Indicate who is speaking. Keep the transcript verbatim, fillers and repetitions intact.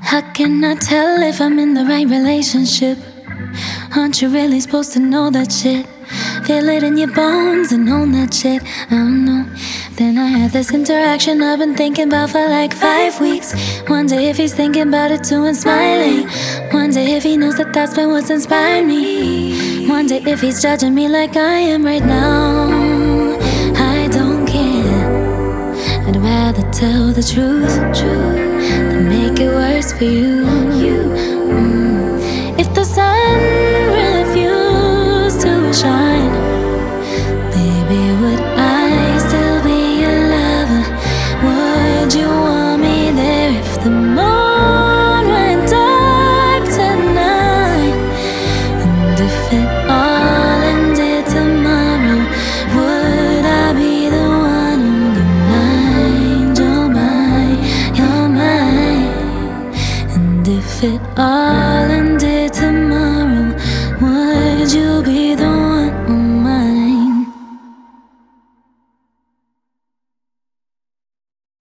Speaker 1: How can I tell if I'm in the right relationship? Aren't you really supposed to know that shit? Feel it in your bones and own that shit. I don't know. Then I had this interaction I've been thinking about for like five weeks. Wonder if he's thinking about it too and smiling. Wonder if he knows that that's been what's inspired me. Wonder if he's judging me like I am right now. I don't care. I'd rather tell the truth than make it worse for you.